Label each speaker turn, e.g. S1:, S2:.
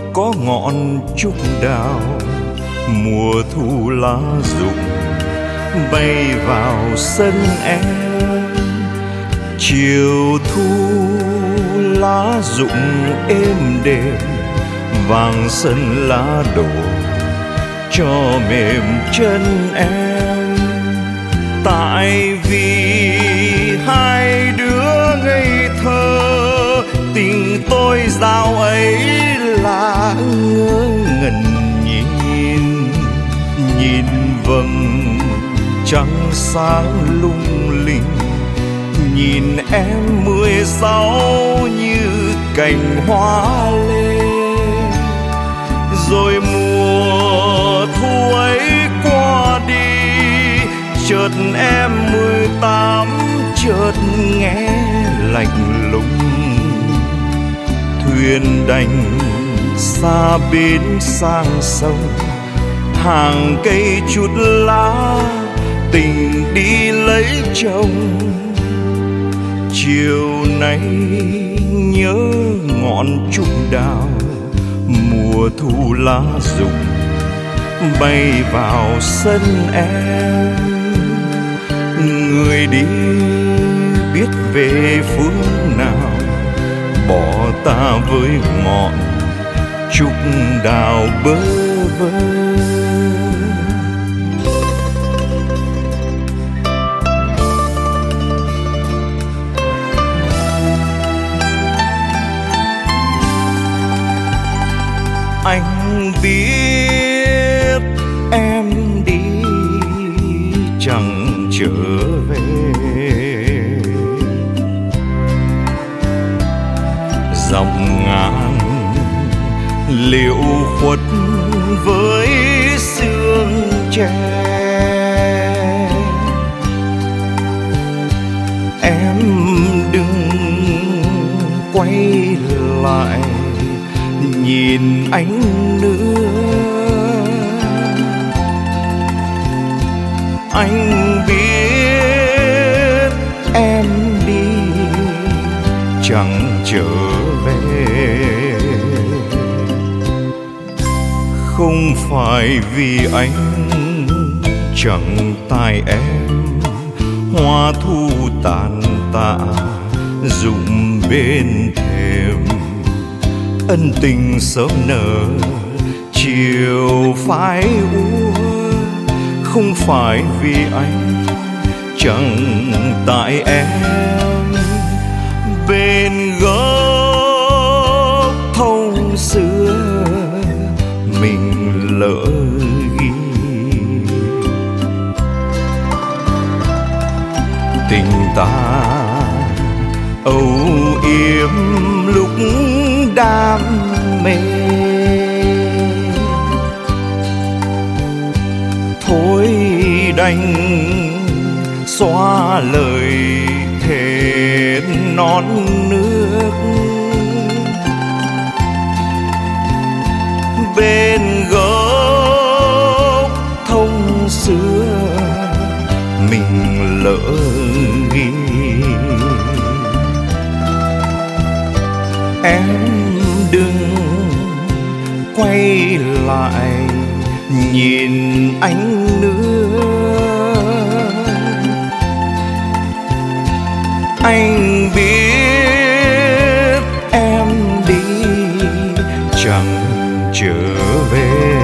S1: có ngọn trúc đào, mùa thu lá rụng bay vào sân em. Chiều thu lá rụng êm đềm, vàng sân lá đổ cho mềm chân em. Tại vì hai đứa ngây thơ, tình tôi dạo ấy là ngơ ngẩn nhìn vầng trăng sáng lung linh, nhìn em 16 như cành hoa lên. Rồi mùa thu ấy qua đi, chợt em 18 chợt nghe lạnh lùng. Thuyền đành xa bến sang sông, hàng cây chút lá tình đi lấy chồng. Chiều nay nhớ ngọn trúc đào, mùa thu lá rụng bay vào sân em. Người đi biết về phương nào, bỏ ta với ngọn trúc đào bơ vơ. Anh biết em đi chẳng trở về, dòng ngàn liễu khuất với sương tre. Em đừng quay lại nhìn anh nữa. Anh biết em đi chẳng trở về, không phải vì anh chẳng tại em. Hoa thu tàn tạ rụng bên thềm, ân tình sớm nở chiều phai úa. Không phải vì anh chẳng tại em. Bên gốc thông xưa mình lỡ ghi, tình ta âu yếm lúc đam mê. Thôi đành xóa lời thề non nước. Bên gốc thông xưa mình lỡ ghi. Em đừng quay lại nhìn anh nữa. Anh biết em đi chẳng trở về.